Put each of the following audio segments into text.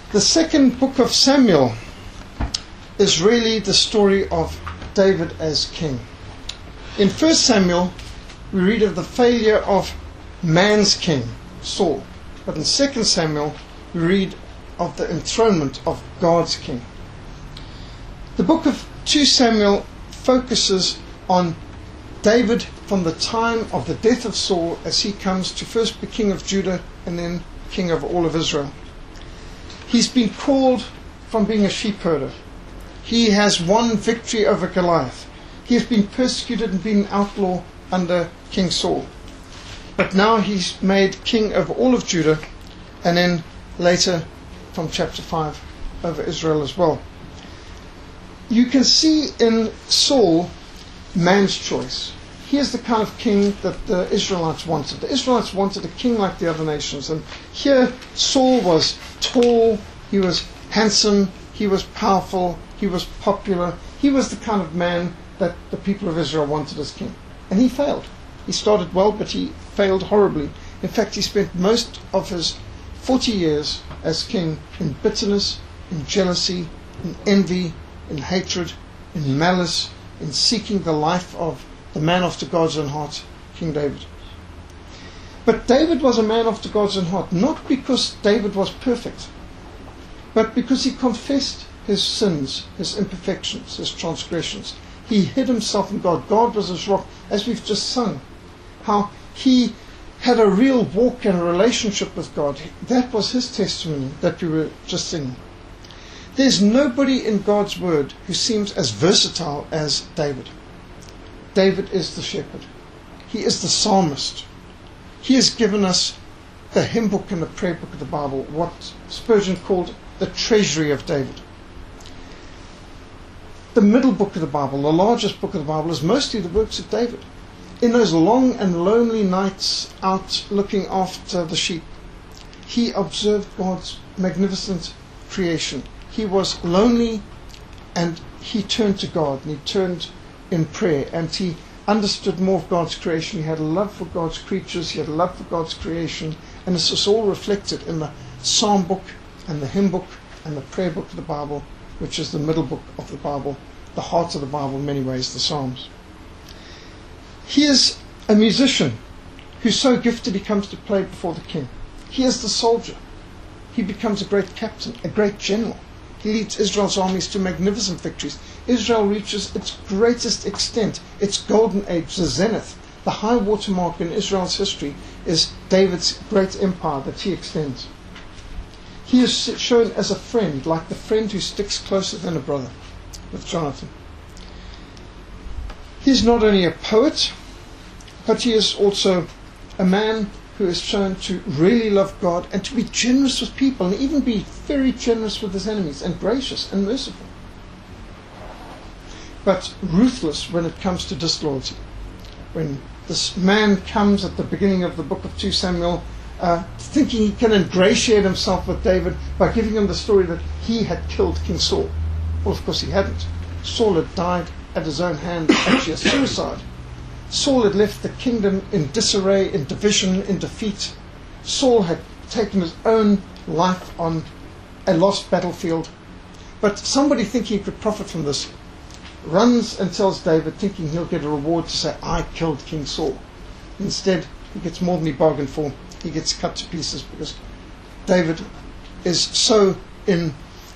The second book of Samuel is really the story of David as king. In 1 Samuel, we read of the failure of man's king, Saul. But in 2 Samuel, we read of the enthronement of God's king. The book of 2 Samuel focuses on David from the time of the death of Saul as he comes to first be king of Judah and then king of all of Israel. He's been called from being a sheep herder. He has won victory over Goliath. He has been persecuted and been an outlaw under King Saul. But now he's made king over all of Judah, and then later from chapter 5 over Israel as well. You can see in Saul man's choice. He is the kind of king that the Israelites wanted. The Israelites wanted a king like the other nations. And here Saul was tall, he was handsome, he was powerful, he was popular. He was the kind of man that the people of Israel wanted as king. And he failed. He started well, but he failed horribly. In fact, he spent most of his 40 years as king in bitterness, in jealousy, in envy, in hatred, in malice, in seeking the life of the man after God's own heart, King David. But David was a man after God's own heart, not because David was perfect, but because he confessed his sins, his imperfections, his transgressions. He hid himself in God. God was his rock, as we've just sung. How he had a real walk and a relationship with God. That was his testimony that we were just singing. There's nobody in God's word who seems as versatile as David. David is the shepherd. He is the psalmist. He has given us the hymn book and the prayer book of the Bible, what Spurgeon called the treasury of David. The middle book of the Bible, the largest book of the Bible, is mostly the works of David. In those long and lonely nights out looking after the sheep, he observed God's magnificent creation. He was lonely and he turned to God, and he turned in prayer, and he understood more of God's creation. He had a love for God's creatures, he had a love for God's creation, and this is all reflected in the psalm book and the hymn book and the prayer book of the Bible, which is the middle book of the Bible, the heart of the Bible in many ways, the Psalms. He is a musician who's so gifted he comes to play before the king. He is the soldier. He becomes a great captain, a great general. He leads Israel's armies to magnificent victories. Israel reaches its greatest extent, its golden age, the zenith. The high water mark in Israel's history is David's great empire that he extends. He is shown as a friend, like the friend who sticks closer than a brother, with Jonathan. He is not only a poet, but he is also a man who is shown to really love God and to be generous with people, and even be very generous with his enemies, and gracious and merciful. But ruthless when it comes to disloyalty. When this man comes at the beginning of the book of 2 Samuel, thinking he can ingratiate himself with David by giving him the story that he had killed King Saul. Well, of course he hadn't. Saul had died at his own hand, actually a suicide. Saul had left the kingdom in disarray, in division, in defeat. Saul had taken his own life on a lost battlefield. But somebody thinking he could profit from this runs and tells David, thinking he'll get a reward to say, I killed King Saul. Instead, he gets more than he bargained for. He gets cut to pieces because David is so in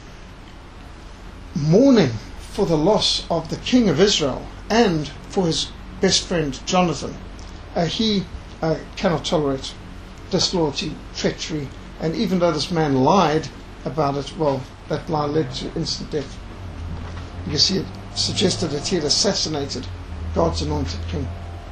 mourning for the loss of the king of Israel and for his best friend Jonathan. He cannot tolerate disloyalty, treachery, and even though this man lied about it, well, that lie led to instant death. You see, it suggested that he had assassinated God's anointed king.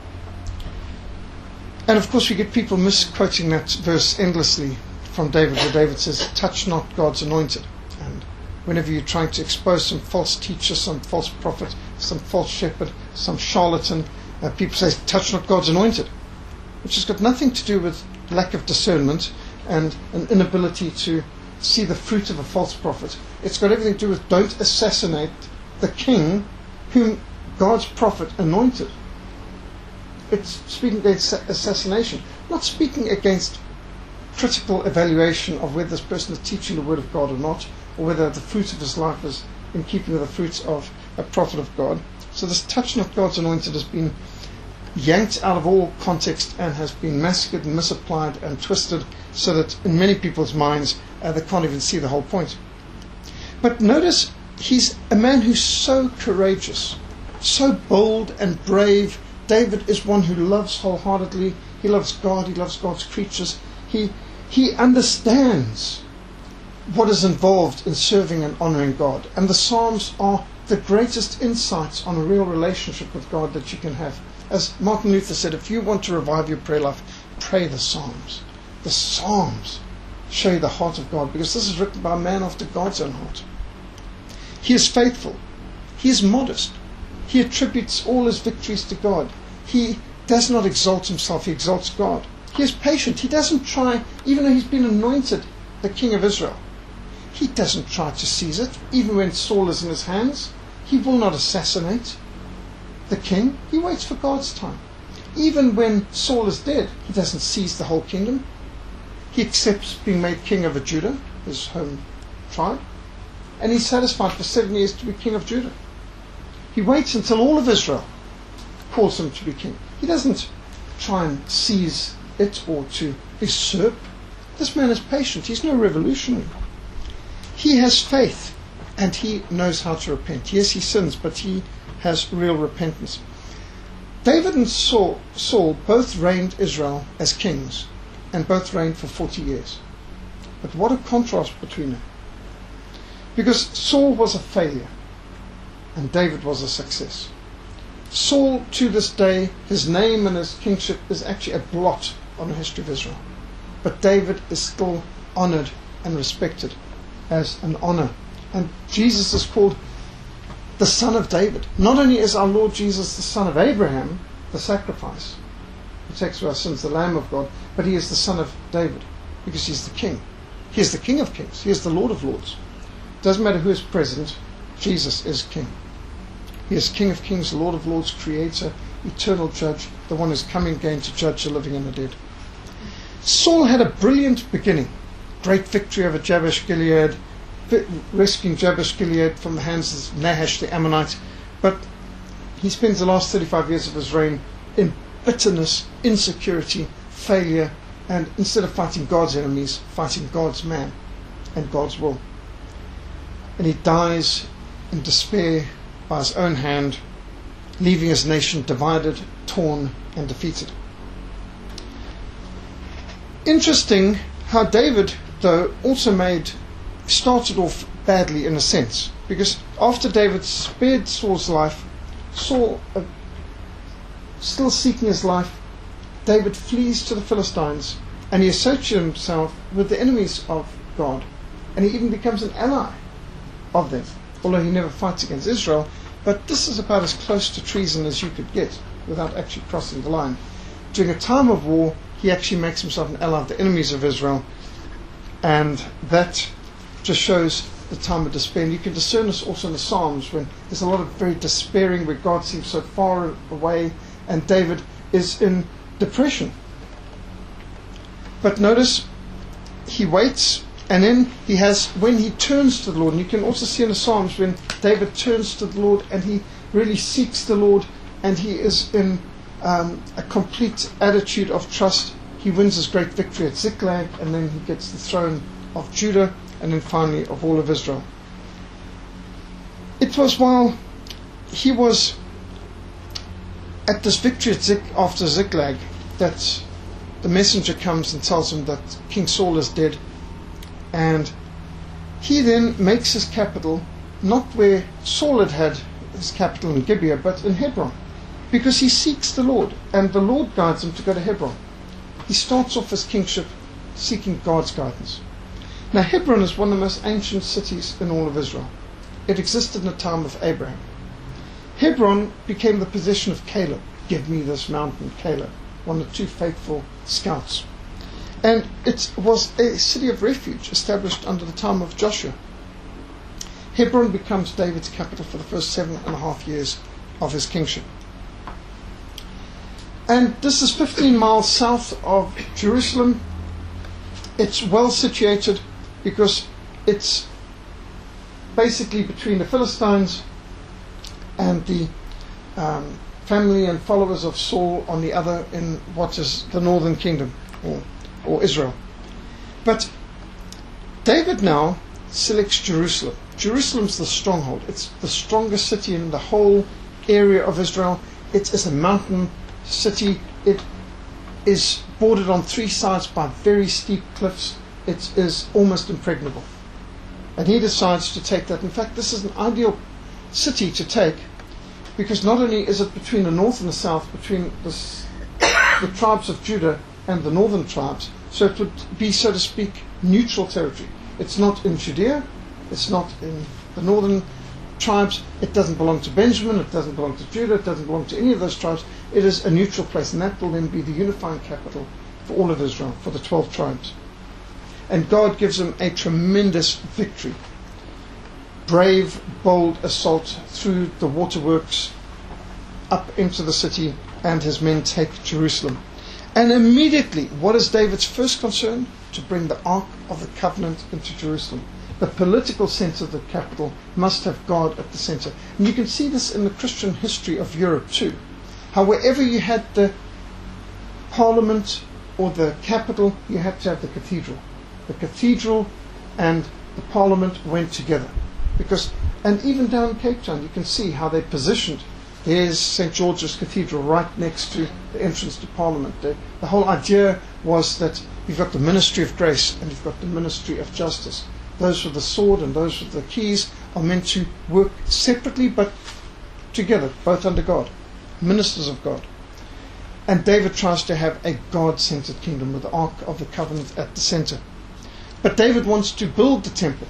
And of course we get people misquoting that verse endlessly from David, where David says, touch not God's anointed. And whenever you're trying to expose some false teacher, some false prophet, some false shepherd, some charlatan, people say, touch not God's anointed, which has got nothing to do with lack of discernment and an inability to see the fruit of a false prophet. It's got everything to do with don't assassinate the king whom God's prophet anointed. It's speaking against assassination, not speaking against critical evaluation of whether this person is teaching the word of God or not, or whether the fruit of his life is in keeping with the fruits of a prophet of God. So this touching of God's anointed has been yanked out of all context and has been massacred and misapplied and twisted, so that in many people's minds they can't even see the whole point. But notice, he's a man who's so courageous, so bold and brave. David is one who loves wholeheartedly. He loves God. He loves God's creatures. He understands what is involved in serving and honoring God. And the Psalms are the greatest insights on a real relationship with God that you can have. As Martin Luther said, if you want to revive your prayer life, pray the Psalms. The Psalms show you the heart of God, because this is written by a man after God's own heart. He is faithful. He is modest. He attributes all his victories to God. He does not exalt himself, he exalts God. He is patient. He doesn't try, even though he's been anointed the king of Israel, he doesn't try to seize it. Even when Saul is in his hands, he will not assassinate the king. He waits for God's time. Even when Saul is dead, he doesn't seize the whole kingdom. He accepts being made king over Judah, his home tribe, and he's satisfied for 7 years to be king of Judah. He waits until all of Israel calls him to be king. He doesn't try and seize it or to usurp. This man is patient. He's no revolutionary. He has faith and he knows how to repent. Yes, he sins, but he has real repentance. David and Saul both reigned Israel as kings, and both reigned for 40 years. But what a contrast between them. Because Saul was a failure and David was a success. Saul, to this day, his name and his kingship is actually a blot on the history of Israel. But David is still honored and respected as an honor. And Jesus is called the Son of David. Not only is our Lord Jesus the Son of Abraham, the sacrifice, who takes away our sins, the Lamb of God, but he is the Son of David because he's the King. He is the King of Kings. He is the Lord of Lords. Doesn't matter who is president, Jesus is King. He is King of Kings, Lord of Lords, Creator, eternal Judge, the one who's coming again to judge the living and the dead. Saul had a brilliant beginning. Great victory over Jabesh Gilead, rescuing Jabesh Gilead from the hands of Nahash the Ammonite. But he spends the last 35 years of his reign in bitterness, insecurity, failure, and instead of fighting God's enemies, fighting God's man and God's will. And he dies in despair by his own hand, leaving his nation divided, torn, and defeated. Interesting how David, though, also started off badly in a sense, because after David spared Saul's life, Saul, still seeking his life, David flees to the Philistines, and he associates himself with the enemies of God, and he even becomes an ally of them, although he never fights against Israel. But this is about as close to treason as you could get without actually crossing the line. During a time of war, he actually makes himself an ally of the enemies of Israel, and that just shows the time of despair. And you can discern this also in the Psalms, when there's a lot of very despairing, where God seems so far away and David is in depression. But notice, he waits, and then he has, when he turns to the Lord, and you can also see in the Psalms when David turns to the Lord and he really seeks the Lord, and he is in a complete attitude of trust. He wins his great victory at Ziklag, and then he gets the throne of Judah, and then finally of all of Israel. It was while he was at this victory after Ziklag that the messenger comes and tells him that King Saul is dead, and he then makes his capital not where Saul had his capital in Gibeah, but in Hebron, because he seeks the Lord, and the Lord guides him to go to Hebron. He starts off his kingship seeking God's guidance. Now, Hebron is one of the most ancient cities in all of Israel. It existed in the time of Abraham. Hebron became the possession of Caleb. Give me this mountain, Caleb, one of the two faithful scouts. And it was a city of refuge established under the time of Joshua. Hebron becomes David's capital for the first 7.5 years of his kingship. And this is 15 miles south of Jerusalem. It's well situated because it's basically between the Philistines and the family and followers of Saul on the other, in what is the northern kingdom, or Israel. But David now selects Jerusalem. Jerusalem's the stronghold. It's the strongest city in the whole area of Israel. It is a mountain city. It is bordered on three sides by very steep cliffs. It is almost impregnable. And he decides to take that. In fact, this is an ideal city to take, because not only is it between the north and the south, between the tribes of Judah and the northern tribes, so it would be, so to speak, neutral territory. It's not in Judea, it's not in the northern tribes, it doesn't belong to Benjamin, it doesn't belong to Judah, it doesn't belong to any of those tribes. It is a neutral place, and that will then be the unifying capital for all of Israel, for the 12 tribes. And God gives them a tremendous victory. Brave, bold assault through the waterworks up into the city, and his men take Jerusalem. And immediately, what is David's first concern? To bring the Ark of the Covenant into Jerusalem. The political centre of the capital must have God at the centre. And you can see this in the Christian history of Europe too. How wherever you had the parliament or the capital, you had to have the cathedral. The cathedral and the parliament went together. And even down in Cape Town, you can see how they positioned. There's St. George's Cathedral right next to the entrance to Parliament. The whole idea was that you've got the ministry of grace and you've got the ministry of justice. Those with the sword and those with the keys are meant to work separately but together, both under God, ministers of God. And David tries to have a God-centered kingdom with the Ark of the Covenant at the center. But David wants to build the temple.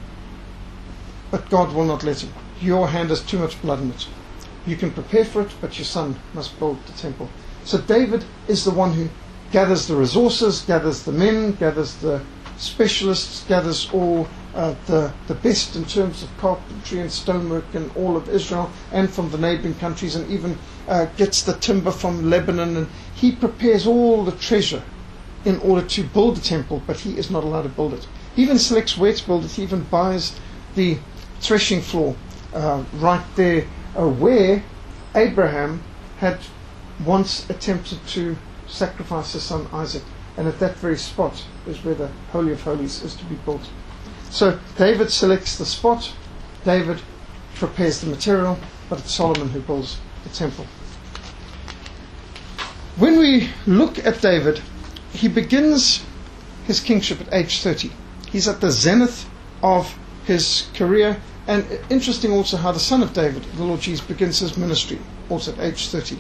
But God will not let him. Your hand has too much blood in it. You can prepare for it, but your son must build the temple. So David is the one who gathers the resources, gathers the men, gathers the specialists, gathers all the best in terms of carpentry and stonework in all of Israel and from the neighboring countries, and even gets the timber from Lebanon, and he prepares all the treasure in order to build the temple, but he is not allowed to build it. He even selects where to build it. He even buys the threshing floor right there where Abraham had once attempted to sacrifice his son Isaac, and at that very spot is where the Holy of Holies is to be built. So David selects the spot, David prepares the material, but it's Solomon who builds the temple. When we look at David, he begins his kingship at age 30. He's at the zenith of his career. And interesting also how the son of David, the Lord Jesus, begins his ministry also at age 30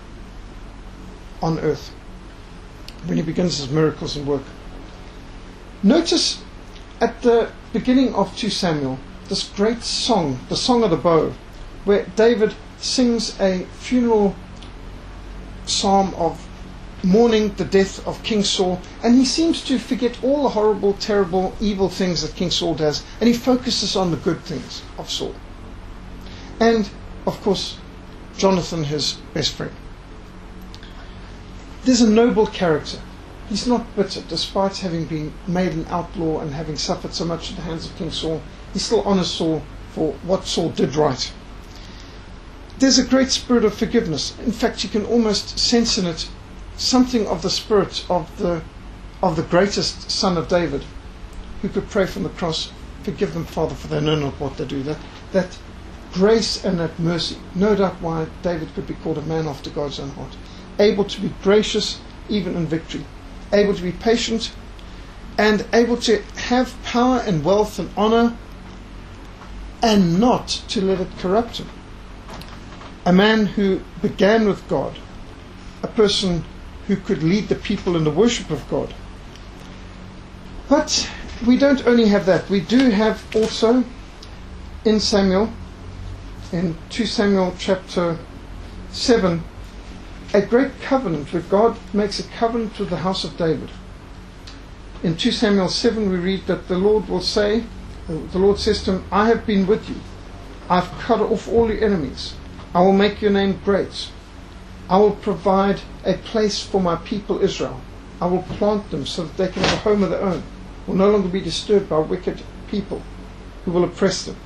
on earth, when he begins his miracles and work. Notice at the beginning of 2 Samuel, this great song, the Song of the Bow, where David sings a funeral psalm of mourning the death of King Saul, and he seems to forget all the horrible, terrible, evil things that King Saul does, and he focuses on the good things of Saul. And, of course, Jonathan, his best friend. There's a noble character. He's not bitter, despite having been made an outlaw and having suffered so much at the hands of King Saul. He still honors Saul for what Saul did right. There's a great spirit of forgiveness. In fact, you can almost sense in it something of the spirit of the greatest son of David, who could pray from the cross, "Forgive them, Father, for they know not what they do." That grace and that mercy, no doubt why David could be called a man after God's own heart. Able to be gracious even in victory, able to be patient, and able to have power and wealth and honor and not to let it corrupt him. A man who began with God, a person who could lead the people in the worship of God. But we don't only have that. We do have also in Samuel, in 2 Samuel chapter 7, a great covenant where God makes a covenant with the house of David. In 2 Samuel 7 we read that the Lord says to him, "I have been with you. I've cut off all your enemies. I will make your name great. I will provide a place for my people Israel. I will plant them so that they can have a home of their own, will no longer be disturbed by wicked people who will oppress them.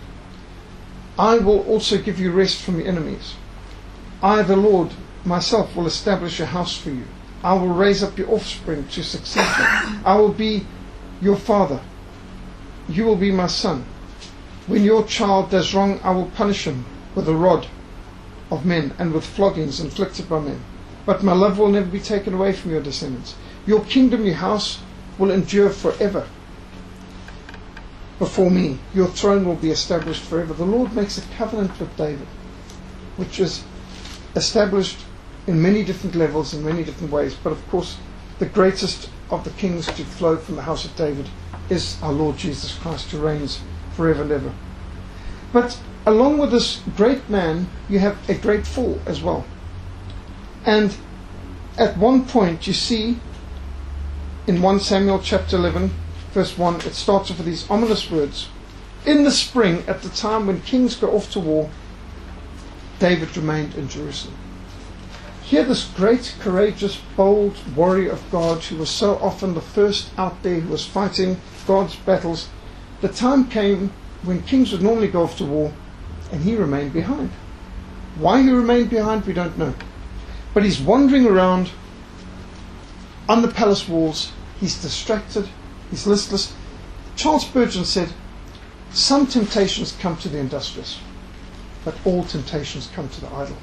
I will also give you rest from your enemies. I, the Lord, myself will establish a house for you. I will raise up your offspring to succeed you. I will be your father. You will be my son. When your child does wrong, I will punish him with a rod of men and with floggings inflicted by men. But my love will never be taken away from your descendants. Your kingdom, your house, will endure forever before me. Your throne will be established forever. The Lord makes a covenant with David, which is established in many different levels, in many different ways. But of course, the greatest of the kings to flow from the house of David is our Lord Jesus Christ, who reigns forever and ever. But along with this great man, you have a great fall as well. And at one point, you see in 1 Samuel chapter 11, verse 1, it starts off with these ominous words. In the spring, at the time when kings go off to war, David remained in Jerusalem. Here this great, courageous, bold warrior of God, who was so often the first out there, who was fighting God's battles, the time came when kings would normally go off to war, and he remained behind. Why he remained behind, we don't know. But he's wandering around on the palace walls. He's distracted. He's listless. Charles Spurgeon said, some temptations come to the industrious, but all temptations come to the idle.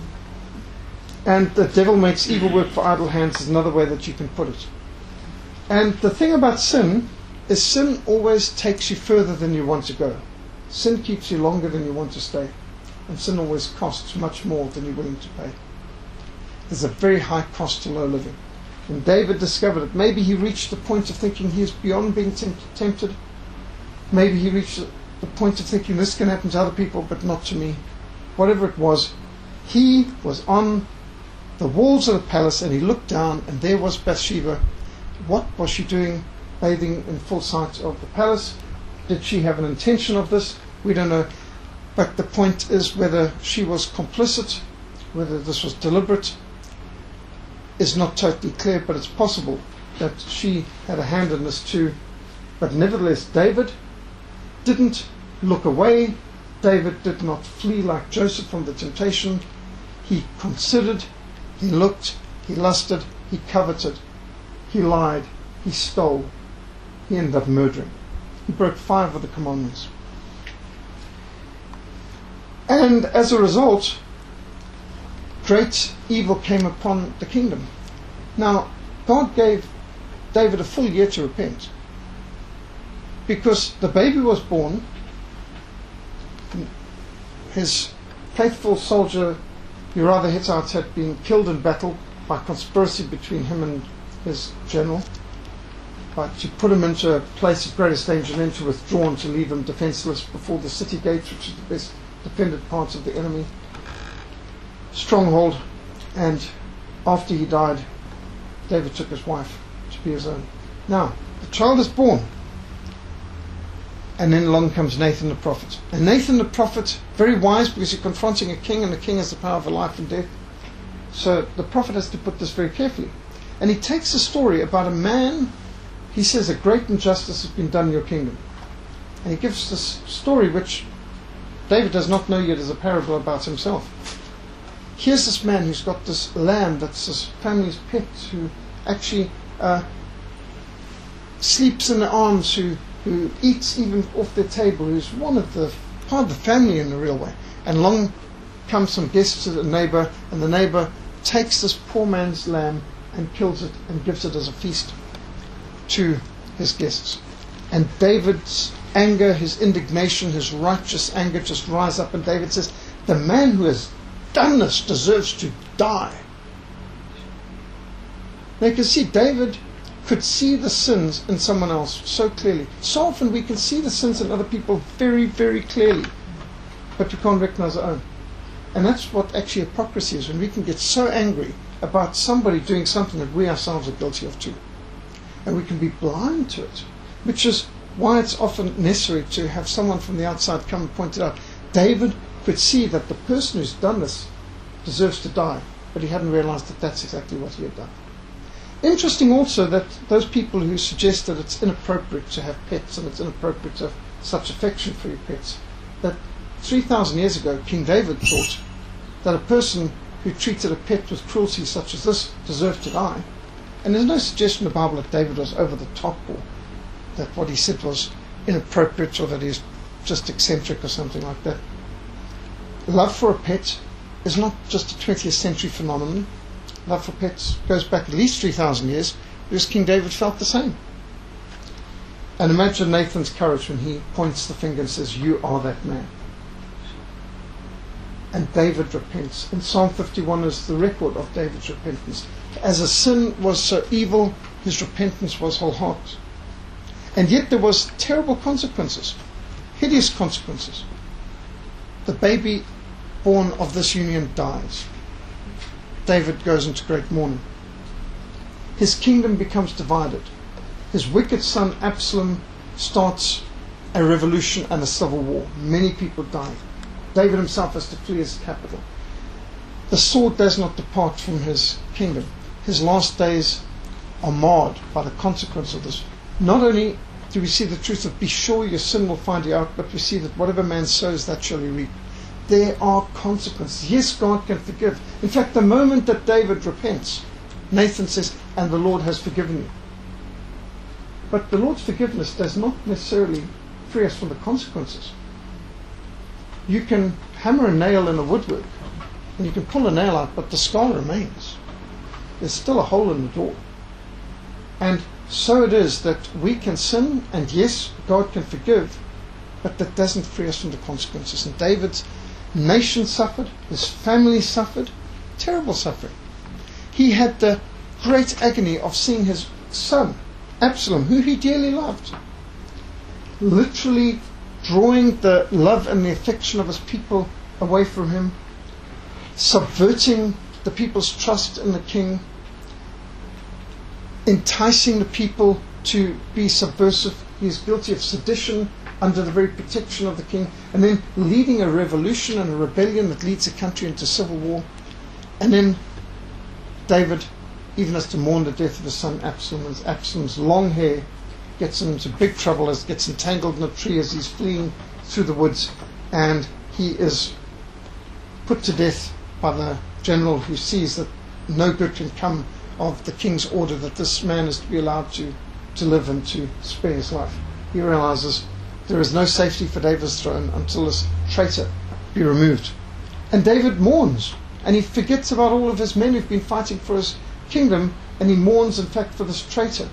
And the devil makes evil work for idle hands is another way that you can put it. And the thing about sin is sin always takes you further than you want to go. Sin keeps you longer than you want to stay. And sin always costs much more than you're willing to pay. There's a very high cost to low living. When David discovered it, maybe he reached the point of thinking he is beyond being tempted. Maybe he reached the point of thinking this can happen to other people, but not to me. Whatever it was, he was on the walls of the palace and he looked down, and there was Bathsheba. What was she doing bathing in full sight of the palace? Did she have an intention of this? We don't know. But the point is whether she was complicit, whether this was deliberate, is not totally clear, but it's possible that she had a hand in this too. But nevertheless, David didn't look away. David did not flee like Joseph from the temptation. He considered, he looked, he lusted, he coveted, he lied, he stole, he ended up murdering. He broke 5 of the commandments. And as a result, great evil came upon the kingdom. Now, God gave David a full year to repent, because the baby was born. His faithful soldier Uriah the Hittite had been killed in battle by conspiracy between him and his general, but to put him into a place of greatest danger and then to withdraw and to leave him defenseless before the city gates, which is the best defended parts of the enemy stronghold. And after he died, David took his wife to be his own. Now, the child is born, and then along comes Nathan the prophet. And Nathan the prophet, very wise, because you're confronting a king, and the king has the power of life and death. So the prophet has to put this very carefully. And he takes a story about a man. He says a great injustice has been done in your kingdom. And he gives this story which David does not know yet as a parable about himself. Here's this man who's got this lamb that's his family's pet, who actually sleeps in their arms, who eats even off their table, who's part of the family in a real way. And along comes some guests to the neighbor, and the neighbor takes this poor man's lamb and kills it and gives it as a feast to his guests. And David's anger, his indignation, his righteous anger just rise up, and David says, the man who has done this deserves to die. Now you can see David could see the sins in someone else so clearly. So often we can see the sins in other people very, very clearly, but we can't recognize our own. And that's what actually hypocrisy is, when we can get so angry about somebody doing something that we ourselves are guilty of too. And we can be blind to it, which is why it's often necessary to have someone from the outside come and point it out. David could see that the person who's done this deserves to die, but he hadn't realized that that's exactly what he had done. interesting also that those people who suggest that it's inappropriate to have pets and it's inappropriate to have such affection for your pets, that 3,000 years ago King David thought that a person who treated a pet with cruelty such as this deserved to die. And there's no suggestion in the Bible that David was over the top or that what he said was inappropriate or that he's just eccentric or something like that. Love for a pet is not just a 20th century phenomenon. Love for pets goes back at least 3,000 years, because King David felt the same. And imagine Nathan's courage when he points the finger and says, "You are that man." And David repents. And Psalm 51 is the record of David's repentance. As a sin was so evil, his repentance was wholehearted. And yet there was terrible consequences, hideous consequences. The baby born of this union dies. David goes into great mourning. His kingdom becomes divided. His wicked son Absalom starts a revolution and a civil war. Many people die. David himself has to flee his capital. The sword does not depart from his kingdom. His last days are marred by the consequence of this. Not only do we see the truth of be sure your sin will find you out, but we see that whatever man sows, that shall he reap. There are consequences. Yes, God can forgive. In fact, the moment that David repents, Nathan says, "And the Lord has forgiven you." But the Lord's forgiveness does not necessarily free us from the consequences. You can hammer a nail in a woodwork, and you can pull a nail out, but the scar remains. There's still a hole in the door. And so it is that we can sin, and yes, God can forgive, but that doesn't free us from the consequences. And David's nation suffered, his family suffered, terrible suffering. He had the great agony of seeing his son, Absalom, who he dearly loved, literally drawing the love and the affection of his people away from him, subverting the people's trust in the king, enticing the people to be subversive. He is guilty of sedition under the very protection of the king, and then leading a revolution and a rebellion that leads the country into civil war. And then David even has to mourn the death of his son Absalom, as Absalom's long hair gets him into big trouble, as gets entangled in a tree as he's fleeing through the woods, and he is put to death by the general, who sees that no good can come of the king's order that this man is to be allowed to live and to spare his life. He realizes there is no safety for David's throne until this traitor be removed. And David mourns, and he forgets about all of his men who've been fighting for his kingdom, and he mourns in fact for this traitor,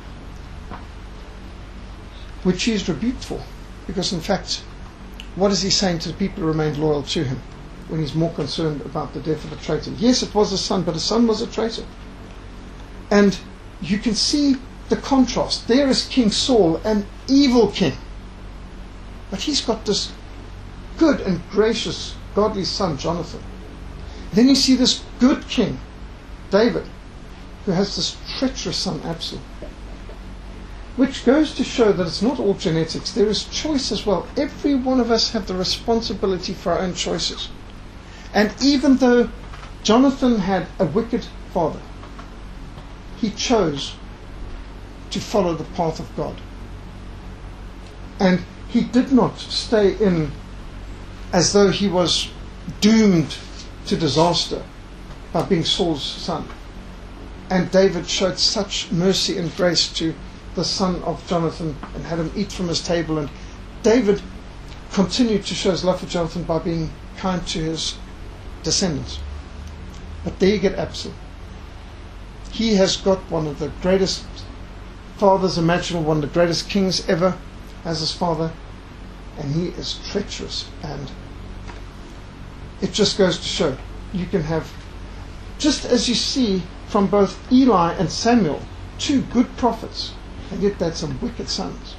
which he is rebuked for, because in fact, what is he saying to the people who remained loyal to him when he's more concerned about the death of a traitor? Yes, it was his son, but his son was a traitor. And you can see the contrast. There is King Saul, an evil king, but he's got this good and gracious, godly son, Jonathan. Then you see this good king, David, who has this treacherous son, Absalom. Which goes to show that it's not all genetics. There is choice as well. Every one of us have the responsibility for our own choices. And even though Jonathan had a wicked father, he chose to follow the path of God. And he did not stay in as though he was doomed to disaster by being Saul's son. And David showed such mercy and grace to the son of Jonathan and had him eat from his table. And David continued to show his love for Jonathan by being kind to his descendants. But there you get Absalom. He has got one of the greatest fathers imaginable, one of the greatest kings ever as his father, and he is treacherous. And it just goes to show you can have, just as you see from both Eli and Samuel, two good prophets, and yet they had some wicked sons.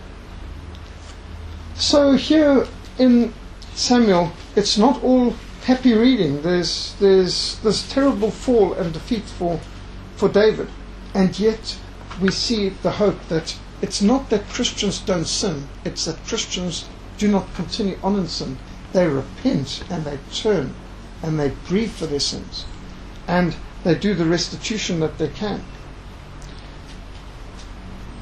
So here in Samuel, it's not all happy reading. There's this terrible fall and defeat for David, and yet we see the hope that it's not that Christians don't sin, it's that Christians do not continue on in sin. They repent and they turn and they grieve for their sins, and they do the restitution that they can.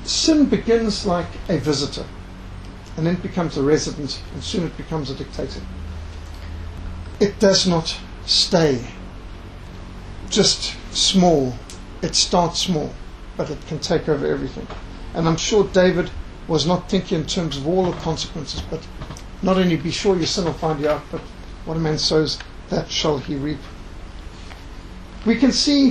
sin begins like a visitor, and then it becomes a resident, and soon it becomes a dictator. It does not stay just small. It starts small, but it can take over everything. And I'm sure David was not thinking in terms of all the consequences, but not only be sure your sin will find you out, but what a man sows, that shall he reap. We can see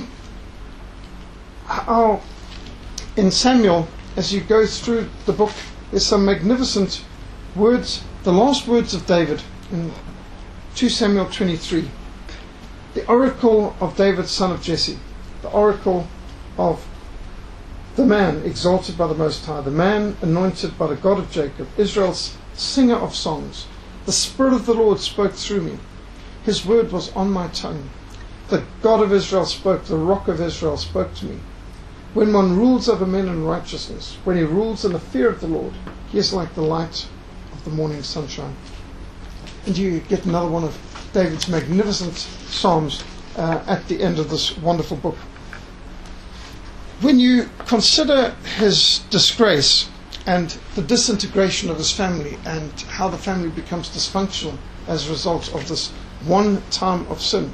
how in Samuel, as you go through the book, there's some magnificent words, the last words of David in 2 Samuel 23. The oracle of David, son of Jesse, the oracle of the man exalted by the Most High, the man anointed by the God of Jacob, Israel's singer of songs. The Spirit of the Lord spoke through me. His word was on my tongue. The God of Israel spoke, the Rock of Israel spoke to me. When one rules over men in righteousness, when he rules in the fear of the Lord, he is like the light of the morning sunshine. And you get another one of David's magnificent psalms at the end of this wonderful book. When you consider his disgrace and the disintegration of his family and how the family becomes dysfunctional as a result of this one time of sin,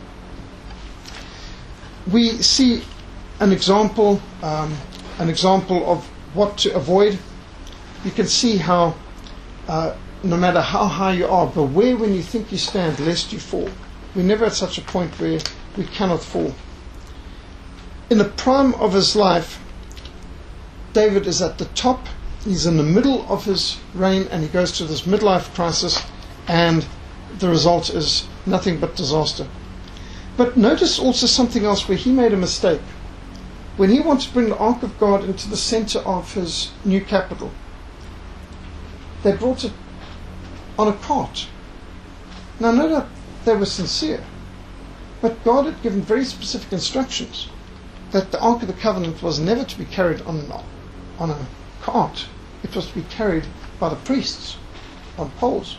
we see an example of what to avoid. You can see how no matter how high you are, beware when you think you stand, lest you fall. We're never at such a point where we cannot fall. In the prime of his life, David is at the top. He's in the middle of his reign, and he goes through this midlife crisis, and the result is nothing but disaster. But notice also something else where he made a mistake. When he wanted to bring the Ark of God into the center of his new capital, they brought it on a cart. Now, no doubt they were sincere, but God had given very specific instructions that the Ark of the Covenant was never to be carried on a cart. It was to be carried by the priests on poles.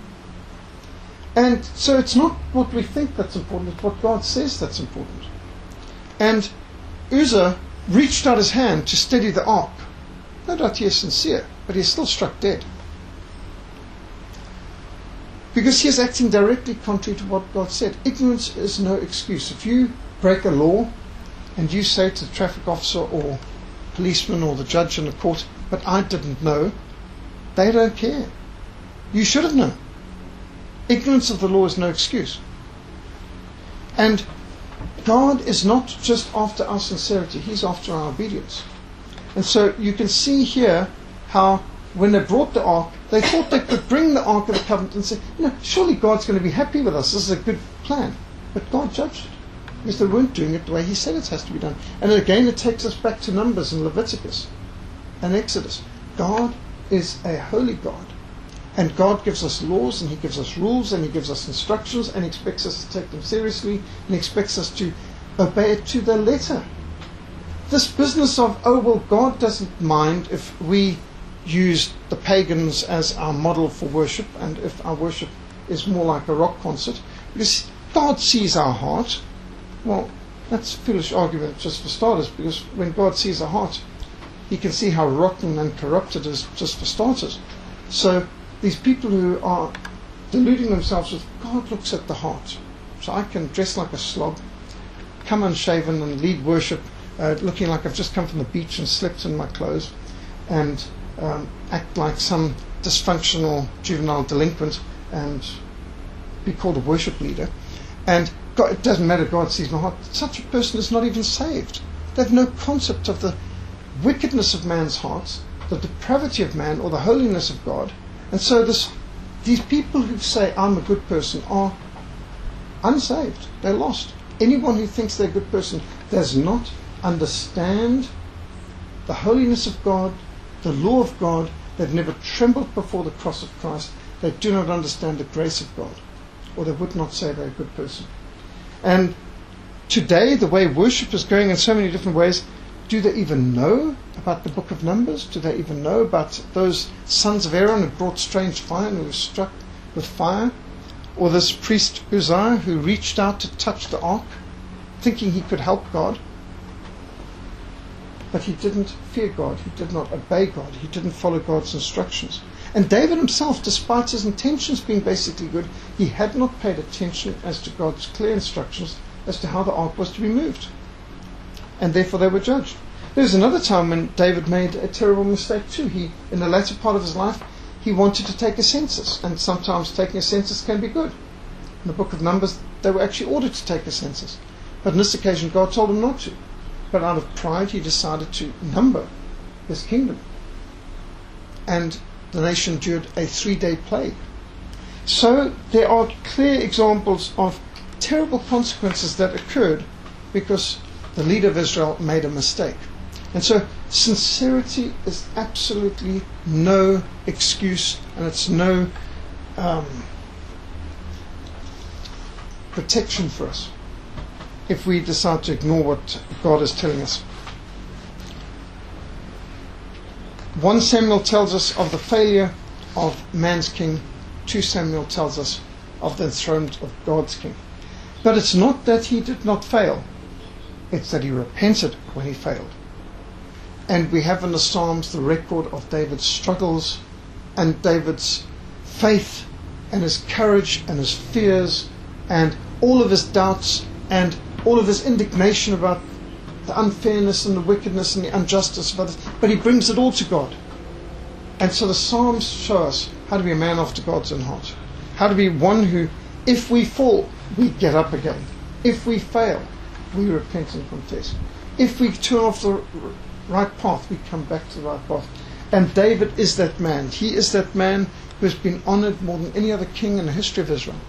And so it's not what we think that's important, it's what God says that's important. And Uzzah reached out his hand to steady the ark. No doubt he is sincere, but he is still struck dead. Because he is acting directly contrary to what God said. Ignorance is no excuse. If you break a law and you say to the traffic officer or policeman or the judge in the court, but I didn't know, they don't care. You should have known. Ignorance of the law is no excuse. And God is not just after our sincerity, He's after our obedience. And so you can see here how when they brought the ark, they thought they could bring the Ark of the Covenant and say, surely God's going to be happy with us. This is a good plan. But God judged it, because they weren't doing it the way He said it has to be done. And again, it takes us back to Numbers and Leviticus and Exodus. God is a holy God. And God gives us laws, and He gives us rules, and He gives us instructions, and He expects us to take them seriously, and He expects us to obey it to the letter. This business of, God doesn't mind if we use the pagans as our model for worship, and if our worship is more like a rock concert, because God sees our heart. Well, that's a foolish argument just for starters, because when God sees our heart, He can see how rotten and corrupt it is just for starters. So these people who are deluding themselves with God looks at the heart. So I can dress like a slob, come unshaven and lead worship, looking like I've just come from the beach and slept in my clothes, and act like some dysfunctional juvenile delinquent and be called a worship leader. And God, it doesn't matter, God sees my heart. Such a person is not even saved. They have no concept of the wickedness of man's hearts, the depravity of man, or the holiness of God. And so these people who say, I'm a good person, are unsaved. They're lost. Anyone who thinks they're a good person does not understand the holiness of God, the law of God. They've never trembled before the cross of Christ. They do not understand the grace of God, or they would not say they're a good person. And today, the way worship is going in so many different ways, do they even know about the book of Numbers? Do they even know about those sons of Aaron who brought strange fire and who were struck with fire? Or this priest Uzziah who reached out to touch the ark, thinking he could help God? but he didn't fear God, he did not obey God, he didn't follow God's instructions. And David himself, despite his intentions being basically good, he had not paid attention as to God's clear instructions as to how the ark was to be moved. And therefore they were judged. There's another time when David made a terrible mistake too. In the latter part of his life, he wanted to take a census, and sometimes taking a census can be good. In the book of Numbers, they were actually ordered to take a census. But on this occasion, God told him not to. But out of pride, he decided to number his kingdom. And the nation endured a 3-day plague. So there are clear examples of terrible consequences that occurred because the leader of Israel made a mistake. And so sincerity is absolutely no excuse, and it's no protection for us if we decide to ignore what God is telling us. 1 Samuel tells us of the failure of man's king. 2 Samuel tells us of the enthronement of God's king. But it's not that he did not fail. It's that he repented when he failed. And we have in the Psalms the record of David's struggles and David's faith and his courage and his fears and all of his doubts and all of his indignation about the unfairness and the wickedness and the injustice of others. But he brings it all to God. And so the Psalms show us how to be a man after God's own heart. How to be one who, if we fall, we get up again. If we fail, we repent and confess. If we turn off the right path, we come back to the right path. And David is that man. He is that man who has been honored more than any other king in the history of Israel.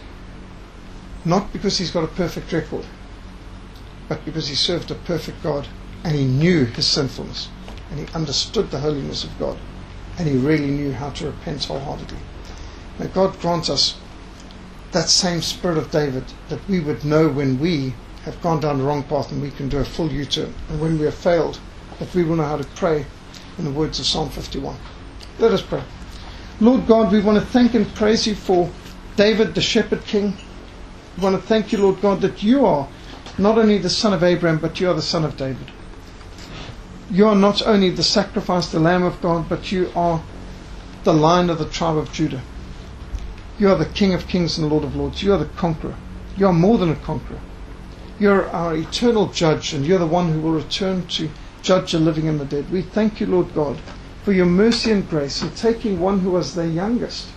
Not because he's got a perfect record, but because he served a perfect God, and he knew his sinfulness, and he understood the holiness of God, and he really knew how to repent wholeheartedly. May God grant us that same spirit of David, that we would know when we have gone down the wrong path and we can do a full U-turn, and when we have failed, that we will know how to pray in the words of Psalm 51. Let us pray. Lord God, we want to thank and praise you for David, the shepherd king. We want to thank you, Lord God, that you are not only the son of Abraham, but you are the son of David. You are not only the sacrifice, the Lamb of God, but you are the Lion of the tribe of Judah. You are the King of kings and the Lord of lords. You are the conqueror. You are more than a conqueror. You are our eternal judge, and you are the one who will return to judge the living and the dead. We thank you, Lord God, for your mercy and grace in taking one who was the youngest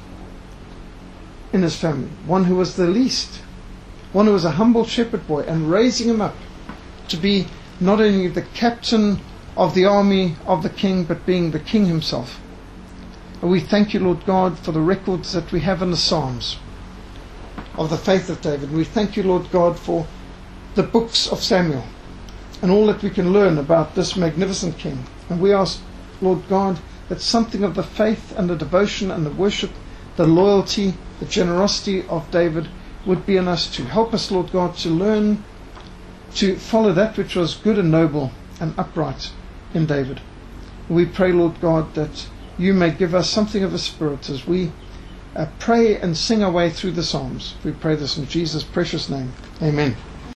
in his family, one who was the least, one who was a humble shepherd boy, and raising him up to be not only the captain of the army of the king, but being the king himself. And we thank you, Lord God, for the records that we have in the Psalms of the faith of David. And we thank you, Lord God, for the books of Samuel and all that we can learn about this magnificent king. And we ask, Lord God, that something of the faith and the devotion and the worship, the loyalty, the generosity of David would be in us too. Help us, Lord God, to learn to follow that which was good and noble and upright in David. We pray, Lord God, that you may give us something of a spirit as we pray and sing our way through the Psalms. We pray this in Jesus' precious name. Amen.